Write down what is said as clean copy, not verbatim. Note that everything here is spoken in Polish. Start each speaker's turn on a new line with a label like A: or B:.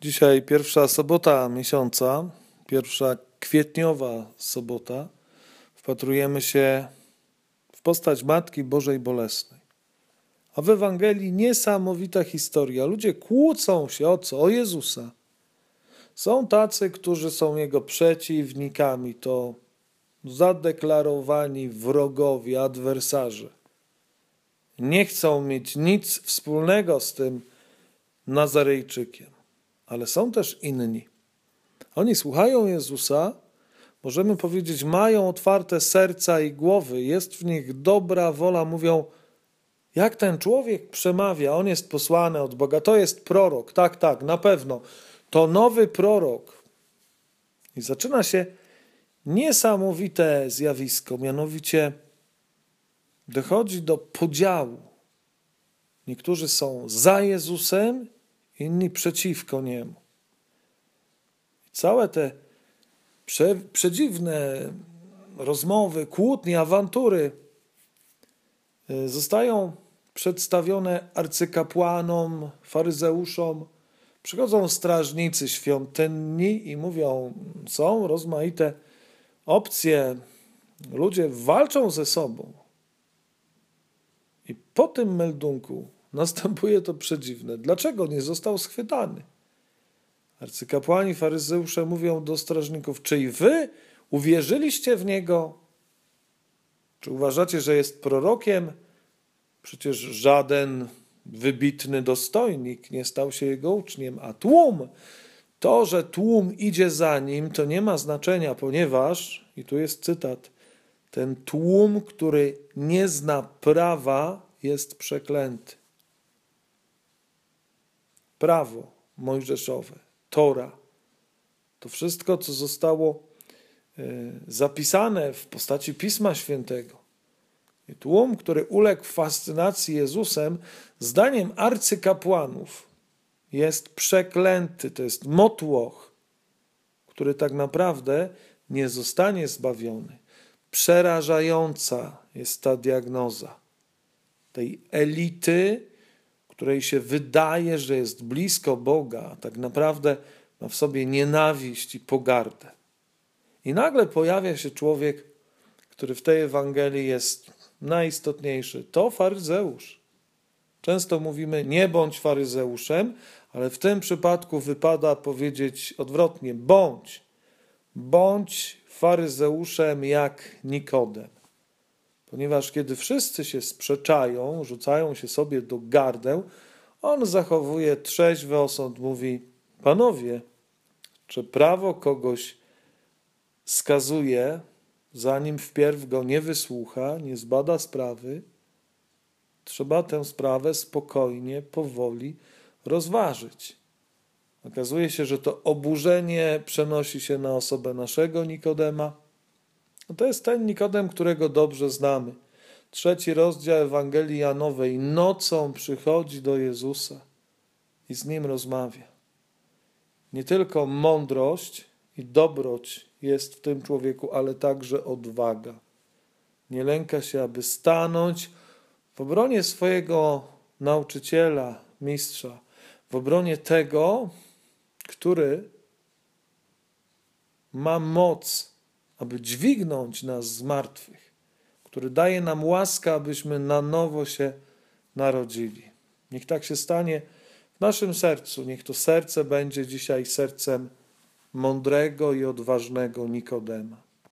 A: Dzisiaj pierwsza sobota miesiąca, pierwsza kwietniowa sobota. Wpatrujemy się w postać Matki Bożej Bolesnej. A w Ewangelii niesamowita historia. Ludzie kłócą się o co? O Jezusa. Są tacy, którzy są Jego przeciwnikami, to zadeklarowani wrogowie, adwersarze. Nie chcą mieć nic wspólnego z tym Nazarejczykiem. Ale są też inni. Oni słuchają Jezusa, możemy powiedzieć, mają otwarte serca i głowy, jest w nich dobra wola, mówią, jak ten człowiek przemawia, on jest posłany od Boga, to jest prorok, tak, na pewno, to nowy prorok. I zaczyna się niesamowite zjawisko, mianowicie dochodzi do podziału. Niektórzy są za Jezusem, inni przeciwko Niemu. Całe te przedziwne rozmowy, kłótnie, awantury zostają przedstawione arcykapłanom, faryzeuszom. Przychodzą strażnicy świątynni i mówią, są rozmaite opcje, ludzie walczą ze sobą. I po tym meldunku następuje to przedziwne. Dlaczego nie został schwytany? Arcykapłani, faryzeusze mówią do strażników, czy i wy uwierzyliście w Niego? Czy uważacie, że jest prorokiem? Przecież żaden wybitny dostojnik nie stał się Jego uczniem, a to, że tłum idzie za Nim, to nie ma znaczenia, ponieważ, i tu jest cytat, ten tłum, który nie zna prawa, jest przeklęty. Prawo mojżeszowe, Tora, to wszystko, co zostało zapisane w postaci Pisma Świętego. I tłum, który uległ fascynacji Jezusem, zdaniem arcykapłanów jest przeklęty. To jest motłoch, który tak naprawdę nie zostanie zbawiony. Przerażająca jest ta diagnoza tej elity, której się wydaje, że jest blisko Boga, a tak naprawdę ma w sobie nienawiść i pogardę. I nagle pojawia się człowiek, który w tej Ewangelii jest najistotniejszy. To faryzeusz. Często mówimy, nie bądź faryzeuszem, ale w tym przypadku wypada powiedzieć odwrotnie, bądź faryzeuszem jak Nikodem. Ponieważ kiedy wszyscy się sprzeczają, rzucają się sobie do gardeł, on zachowuje trzeźwy osąd, mówi, panowie, czy prawo kogoś skazuje, zanim wpierw go nie wysłucha, nie zbada sprawy, trzeba tę sprawę spokojnie, powoli rozważyć. Okazuje się, że to oburzenie przenosi się na osobę naszego Nikodema. To jest ten Nikodem, którego dobrze znamy. 3 rozdział Ewangelii Janowej. Nocą przychodzi do Jezusa i z Nim rozmawia. Nie tylko mądrość i dobroć jest w tym człowieku, ale także odwaga. Nie lęka się, aby stanąć w obronie swojego nauczyciela, mistrza, w obronie tego, który ma moc, aby dźwignąć nas z martwych, który daje nam łaskę, abyśmy na nowo się narodzili. Niech tak się stanie w naszym sercu. Niech to serce będzie dzisiaj sercem mądrego i odważnego Nikodema.